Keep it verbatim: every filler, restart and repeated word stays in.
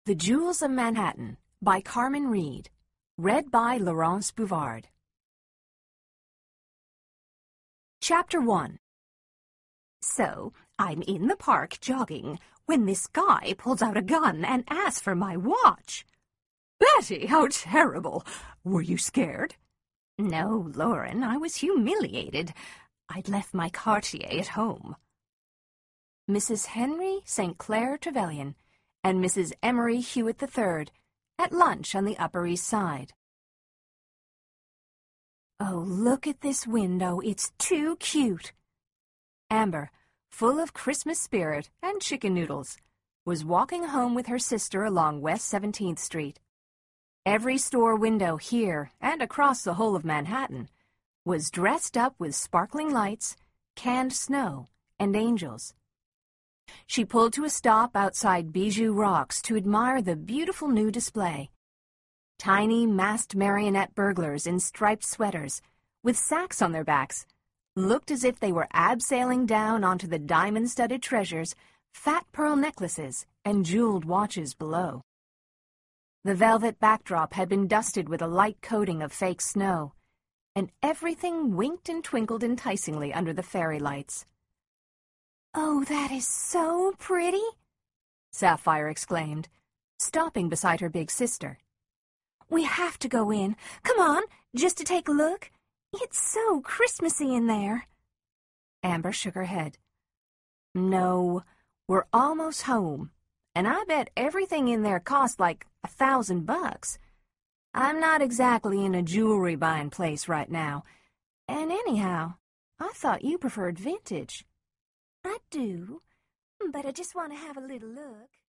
The Jewels of Manhattan by Carmen Reed. Read by Laurence Bouvard. Chapter one. So, I'm in the park jogging when this guy pulls out a gun and asks for my watch. Betty, how terrible! Were you scared? No, Lauren, I was humiliated. I'd left my Cartier at home. Missus Henry Saint Clair Trevelyan and Missus Emery Hewitt the third, at lunch on the Upper East Side. Oh, look at this window. It's too cute. Amber, full of Christmas spirit and chicken noodles, was walking home with her sister along West seventeenth Street. Every store window here and across the whole of Manhattan was dressed up with sparkling lights, canned snow, and angels. She pulled to a stop outside Bijou Rocks to admire the beautiful new display. Tiny masked marionette burglars in striped sweaters, with sacks on their backs, looked as if they were abseiling down onto the diamond-studded treasures, fat pearl necklaces, and jeweled watches below. The velvet backdrop had been dusted with a light coating of fake snow, and everything winked and twinkled enticingly under the fairy lights. "Oh, that is so pretty!" Sapphire exclaimed, stopping beside her big sister. "We have to go in. Come on, just to take a look. It's so Christmassy in there." Amber shook her head. "No, we're almost home, and I bet everything in there costs like a thousand bucks. I'm not exactly in a jewelry buying place right now, and anyhow, I thought you preferred vintage." "I do, but I just want to have a little look."